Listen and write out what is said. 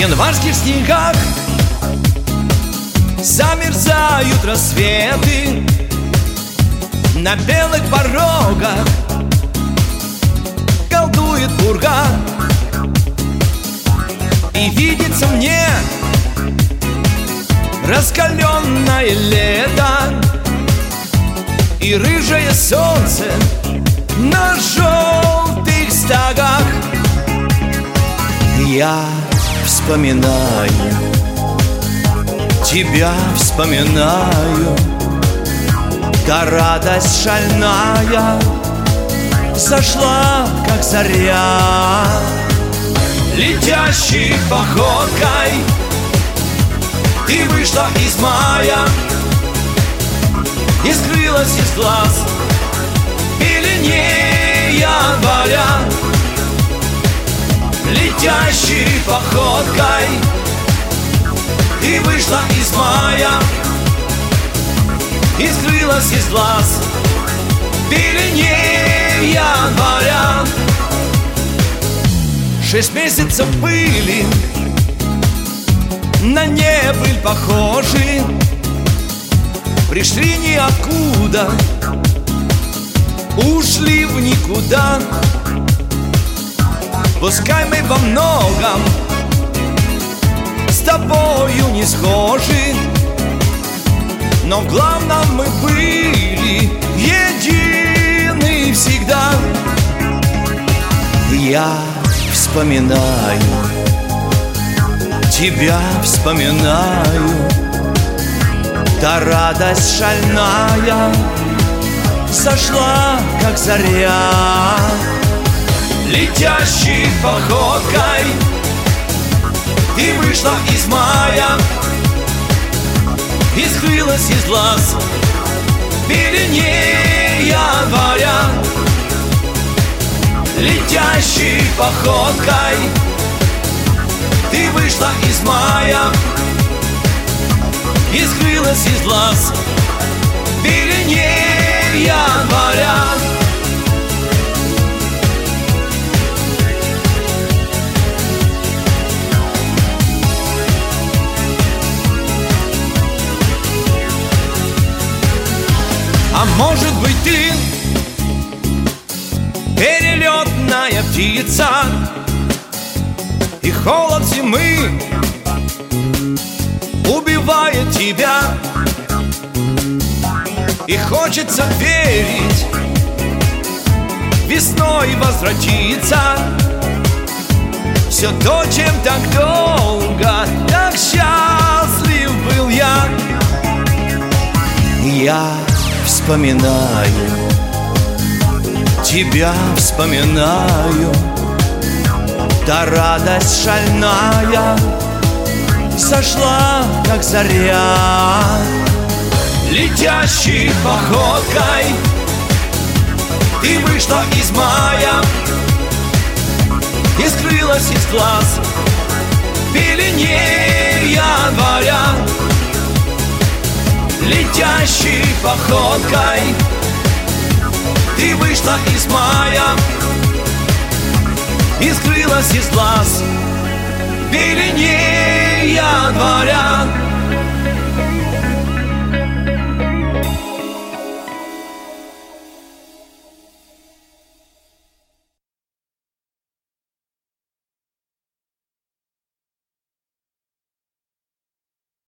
январских снегах замерзают рассветы, на белых порогах колдует пурга. И видится мне раскаленное лето и рыжее солнце на желтых стогах. Я вспоминаю, тебя вспоминаю, та радость шальная сошла, как заря. Летящей походкой ты вышла из мая и скрылась из глаз в пелене января. Летящей походкой ты вышла из мая и скрылась из глаз в пелене января. 6 месяцев были на небыль похожи, пришли ниоткуда, ушли в никуда. Пускай мы во многом с тобою не схожи, но в главном мы были едины всегда. Я вспоминаю, тебя вспоминаю, та радость шальная сошла, как заря. Летящей походкой ты вышла из мая и скрылась из глаз в пелене января. Летящей походкой ты вышла из мая и скрылась из глаз в пелене января. А может быть, ты перелетная птица, и холод зимы убивает тебя, и хочется верить, весной возвратиться. Все то, чем так долго, так счастлив был я. Я вспоминаю, тебя вспоминаю, та радость шальная сошла, как заря. Летящей походкой ты вышла из мая и скрылась из глаз в пелене января. Летящей походкой ты вышла из мая и скрылась из глаз в пелене января.